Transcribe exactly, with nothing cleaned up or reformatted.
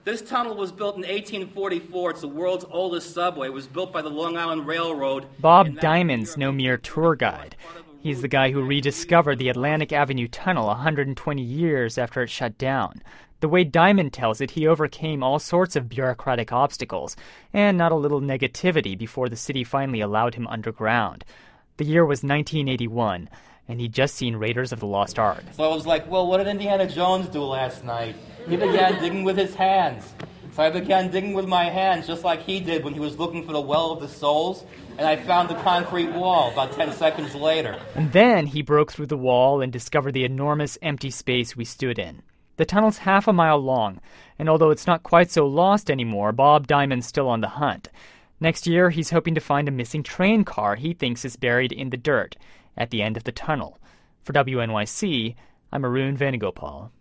This tunnel was built in eighteen forty-four. It's the world's oldest subway. It was built by the Long Island Railroad. Bob Diamond's no mere tour guide. He's the guy who rediscovered the Atlantic Avenue Tunnel one hundred twenty years after it shut down. The way Diamond tells it, he overcame all sorts of bureaucratic obstacles and not a little negativity before the city finally allowed him underground. The year was nineteen eighty-one, and he'd just seen Raiders of the Lost Ark. So I was like, well, what did Indiana Jones do last night? He began digging with his hands. So I began digging with my hands, just like he did when he was looking for the Well of the Souls, and I found the concrete wall about ten seconds later. And then he broke through the wall and discovered the enormous empty space we stood in. The tunnel's half a mile long, and although it's not quite so lost anymore, Bob Diamond's still on the hunt. Next year, he's hoping to find a missing train car he thinks is buried in the dirt at the end of the tunnel. For W N Y C, I'm Arun Venugopal.